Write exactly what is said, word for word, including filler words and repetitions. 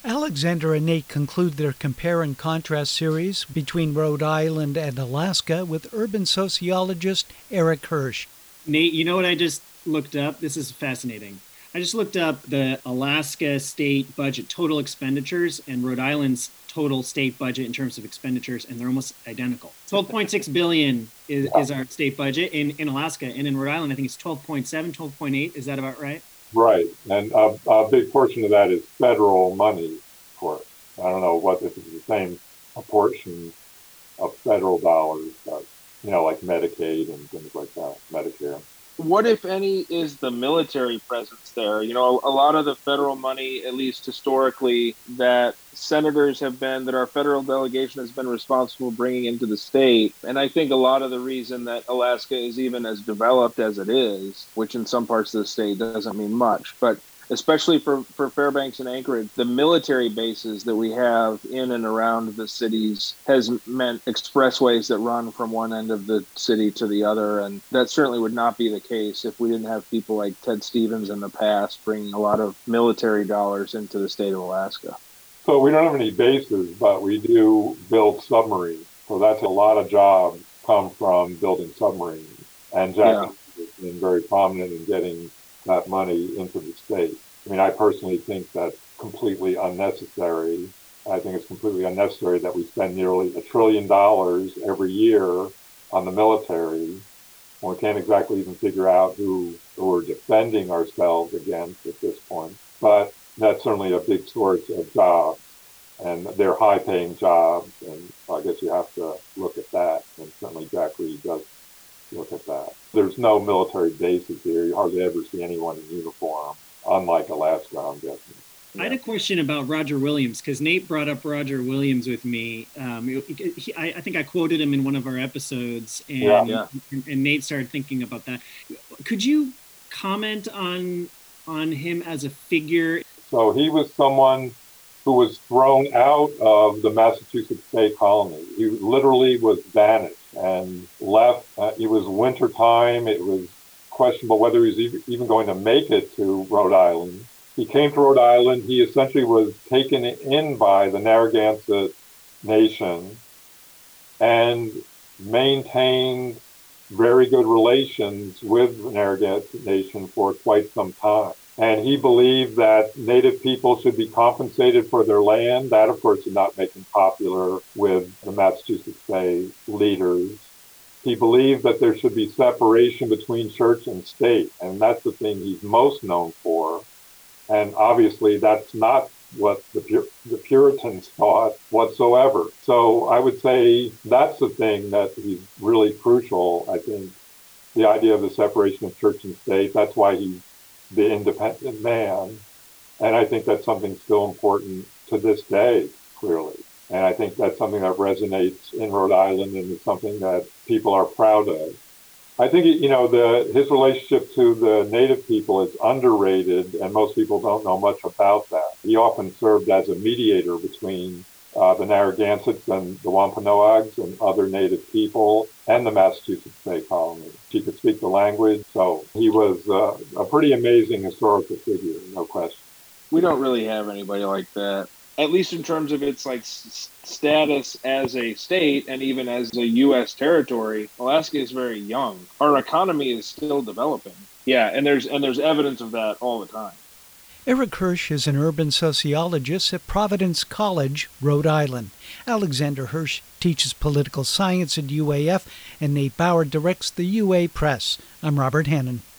Alexander and Nate conclude their compare and contrast series between Rhode Island and Alaska with urban sociologist Eric Hirsch. Nate, you know what I just looked up? This is fascinating. I just looked up the Alaska state budget total expenditures and Rhode Island's total state budget in terms of expenditures, and they're almost identical. twelve point six billion is, yeah. is our state budget in, in Alaska, and in Rhode Island, I think it's twelve point seven, twelve point eight. Is that about right? Right, and a, a big portion of that is federal money, of course. I don't know what if it's the same proportion of federal dollars, but, you know, like Medicaid and things like that, Medicare. What, if any, is the military presence there? You know, a lot of the federal money, at least historically, that senators have been, that our federal delegation has been responsible for bringing into the state. And I think a lot of the reason that Alaska is even as developed as it is, which in some parts of the state doesn't mean much, but especially for, for Fairbanks and Anchorage, the military bases that we have in and around the cities has meant expressways that run from one end of the city to the other. And that certainly would not be the case if we didn't have people like Ted Stevens in the past bringing a lot of military dollars into the state of Alaska. So we don't have any bases, but we do build submarines. So that's a lot of jobs come from building submarines. And Jack yeah. has been very prominent in getting that money into the state. I mean, I personally think that's completely unnecessary. I think it's completely unnecessary that we spend nearly a trillion dollars every year on the military. And we can't exactly even figure out who, who we're defending ourselves against at this point. But that's certainly a big source of jobs, and they're high-paying jobs. And I guess you have to look at that. And certainly Jack Reed does look at that. There's no military bases here. You hardly ever see anyone in uniform, unlike Alaska, I'm guessing. Yeah. I had a question about Roger Williams, because Nate brought up Roger Williams with me. Um, he, I, I think I quoted him in one of our episodes, and, yeah, yeah. and, and Nate started thinking about that. Could you comment on on him as a figure? So he was someone who was thrown out of the Massachusetts Bay Colony. He literally was banished and left. Uh, it was winter time. It was questionable whether he was even going to make it to Rhode Island. He came to Rhode Island. He essentially was taken in by the Narragansett Nation and maintained very good relations with the Narragansett Nation for quite some time. And he believed that Native people should be compensated for their land. That, of course, did not make him popular with the Massachusetts Bay leaders. He believed that there should be separation between church and state, and that's the thing he's most known for. And obviously, that's not what the, Pur- the Puritans thought whatsoever. So I would say that's the thing that he's really crucial, I think, the idea of the separation of church and state. That's why he's the independent man. And I think that's something still important to this day, clearly. And I think that's something that resonates in Rhode Island and is something that people are proud of. I think, you know, the his relationship to the Native people is underrated, and most people don't know much about that. He often served as a mediator between uh, the Narragansetts and the Wampanoags and other Native people and the Massachusetts Bay Colony. He could speak the language, so he was uh, a pretty amazing historical figure, no question. We don't really have anybody like that, at least in terms of its like s- status as a state and even as a U S territory. Alaska is very young. Our economy is still developing. Yeah, and there's and there's evidence of that all the time. Eric Hirsch is an urban sociologist at Providence College, Rhode Island. Alexander Hirsch teaches political science at U A F, and Nate Bauer directs the U A Press. I'm Robert Hannon.